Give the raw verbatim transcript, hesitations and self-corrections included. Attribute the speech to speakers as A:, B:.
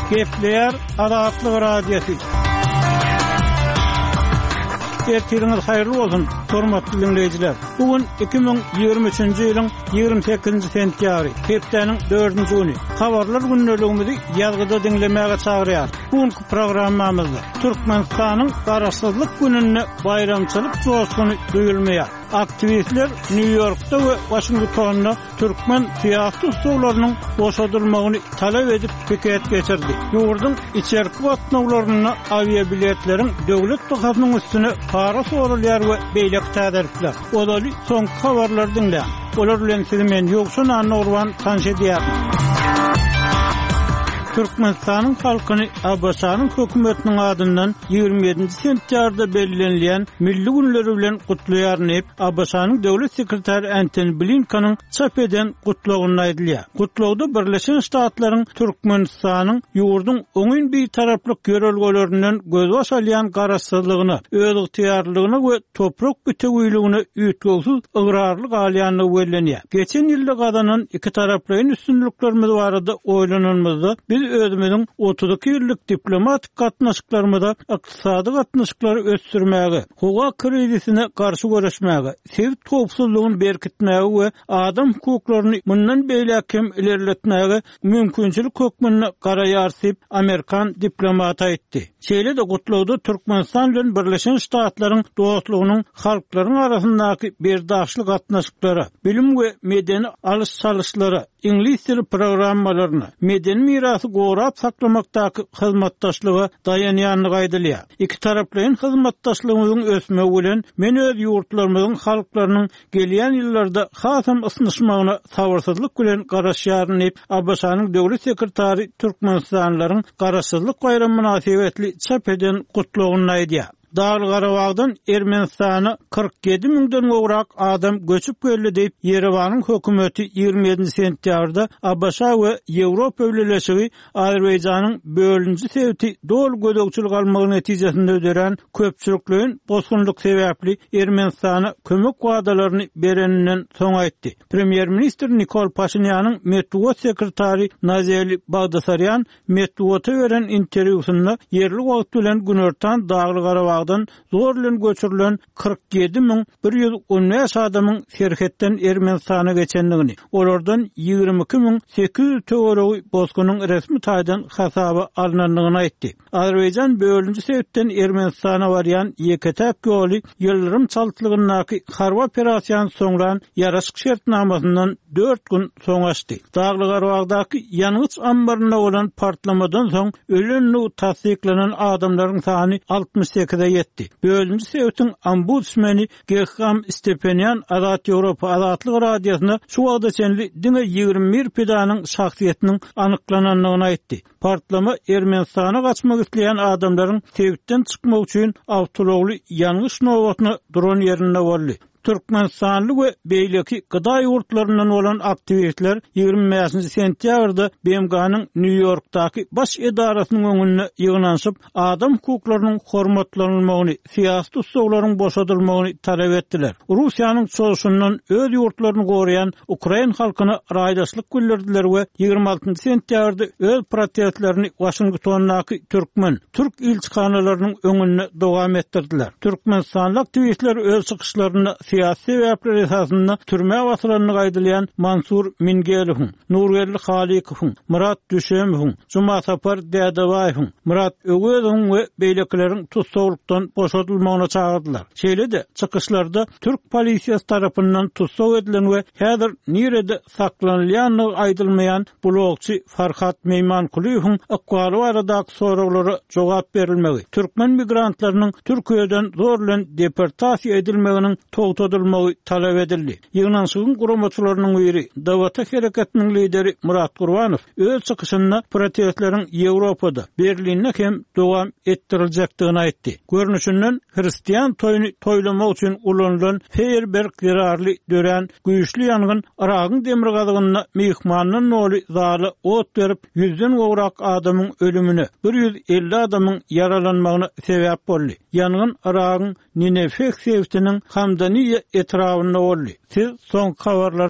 A: Gepleyer Azatlyk Radiosu. Ertiriniz hayırlı olsun, hormatly dinleyijiler. Bugün iki bin ýygrimi üçinji ýylyň ýygrimi sekizinji sentýabry, hepdeniň dördünji güni. Habarlar günneligimizi ýazgyda dinlemäge çagyrýar. Bugünkü programmamyzda Türkmenistanyň garaşsyzlyk gününi bayramçylyk joşgyny duýulmaýar. Aktivistler New York'ta ve Washington'da Türkmen siyasi ustalarynyň boşadylmagyny talep edip piket geçirdi. Ýurdun içerki gatnawlaryna aviabiletleriň döwlet tohasynyň üstüne para sorulýar we beýlek täderipler. Olaly soňky habarlar dinleýän. Olar bilen sizi men ýoksun anurwan tanşedýär. Türkmenistanyň halkyny Abbasanyň hökümetiniň adyndan ýygrimi ýedinji sentýarda belgilenýän milli günleri bilen gutlaýarnyp Abbasanyň döwlet sekretary Antony Blinkenyň çap eden gutlagyny aýdylýar. Gutlagda Birleşen Ştatlaryň Türkmenistanyň ýurdun oňyn bir taraplyk görelgelerinden gözbaş alýan garaşsyzlygyny, öz ygtyýarlygyny we toprak bütegüýligini üýtgesiz ıgrarlyk alýanyny bellenýär. Geçen ýylda gadanan iki taraplyň üstünliklerimiz barada oýlanylmazda biz özümüzün otuzki ýyllyk diplomatik gatnaşyklarymyzda ykdysady gatnaşyklary ösdürmäge, howa krizisine garşy görüşmäge, sewit topsuzlygyny berkitmäge we adam hukuklaryny mundan beýlekim ilerletmäge mümkinçilik hökmüni garaýarsyp Amerikan diplomaty aýtdy. Şeýle de gutlagda Türkmenistan bilen Birleşen Ştatlaryň dostlugynyň halklaryň arasyndaky berdaşlyk gatnaşyklary, bilim we medeni alys-salyşlary, İngiliz dili programmalaryny, medeni mirasy gorap saklamakdaky hyzmatdaşlygy dayanýanlygy aýdylýar. Iki taraplyň hyzmatdaşlygymyzyň ösmegi bilen men öz ýurtlarymyzyň halklarynyň gelýän ýyllarda hasam ysnyşmagyna sabyrsyzlyk bilen garaşýarnyp Abbasanyň döwlet sekretary Türkmenistanlaryň garaşsyzlyk bayramy münasibetli çap eden gutlagyny aýdýar. Dağlı Qarabağdan Ermenistana kırk yedi müňden gowrak adam göçüp geldi diýip Yerewanyň hökümeti ýygrimi ýedinji sentýarda Abbasa we Ýewropa öwreleşigi Azerbaýjanyň bölünji sebäbi dol gödökçilik almagy netijesinde öderen köpçülikliň bosgunluk sebäpli Ermenistana kömek wagdalaryny bereninden soň aýtdy. Premier minister Nikol Pashinýanyň Medwedew sekretary Nazeli Bagdasaryan Medwedew'e beren interwýusynda yerli wagt bilen günortan Dağlı Qarabağ zorlan göçürilen kırk yedi min bir ýüz on beş adamyň serhetden Ermenistana geçendigini, olardan ýygrimi iki min sekiz ýüz töweregi bosgunyň resmi taýdan hasaba alynandygyny aýtdy. Azerbaýjan bölünji sebäpden Ermenistana barýan ýeketep ýoly ýyldyrym çaltlygynyňky harba operasiýany soňran ýaraşyk şertnamasyndan dört gün soň açdy. Dağly Qarabağdaky ýanygyç ambaryna bolan partlamadan soň ölenli tasdiklanan adamlaryň sany altmış sekize ýetdi. Bölünji sebäpden ombudsmani Gerham Stepanyan Azat Ýewropa Azatlyk Radiosyna şu wagda çenli diňe ýygrimi bir pedanyň şahsiýetiniň anyklananlygyny aýtdy. Partlama Ermenistana gaçmak isleýän adamlaryň sebäpden çykmak üçin awtologly ýanyş nowatyny duran ýerinde boldy. Türkmenistanly we beýleki gyda ýurtlaryndan bolan aktivistler ýygrimi beşinji sentýabrda B M G'nyň New York'daky baş edarasynyň öňünde ýygnanyp adam hukuklarynyň hormatlanylmagyny, siýasy tutsaglaryň boşadylmagyny talep etdiler. Russiýanyň çoğuşundan öz ýurtlaryny goraýan Ukraina halkyna raýdaşlyk bildirdiler we ýygrimi altynji sentýabrda öz protestlerini Washingtondaky Türkmen, Türk ilçihanalarynyň öňünde dowam etdirdiler. Türkmenistanly aktivistler öz çykyşlaryny siyasi sebäpler esasında türme wasylaryny gaýdylýan Mansur Mingelow, Nurwelli Halikow, Murat Düşemow, Juma Sapar Dädabaýew, Murat Ögezow we beýlekleriň tutsaglykdan boşadylmagyna çagyrdylar. Şeýle de çykyşlarda Türk polisiýasy tarapyndan tutsag edilen we häzir nirede saklanýanlygy aýdylmaýan blogçy Farhat Meýmankulyň akwaly baradaky soraglary jogap berilmegi, türkmen migrantlarynyň Türkiýeden zorlan deportasiýa edilmeginiň togtadylmagy talep edildi. Ýygnanşygyň guramaçylarynyň biri Dawata hereketiniň lideri Murat Gurbanow öz çykyşynda protestleriň Ýewropada, Berlinde hem dowam etdiriljakdygyny aýtdy. Görnüşinden Hristiýan toýuny toýlamak üçin ulanylan feýerberk zerarly dören güýçli ýangyn Iragyň demir gazygyna mehmanyň noly zaly ot berip ýüzden gowrak adamyň ölümine, bir ýüz elli adamyň yaralanmagyna sebäp boldy. Ýangyn Iragyň Ninefeh şehriniň Hamdaniýe etrafynda boldy. Siz soň habarlar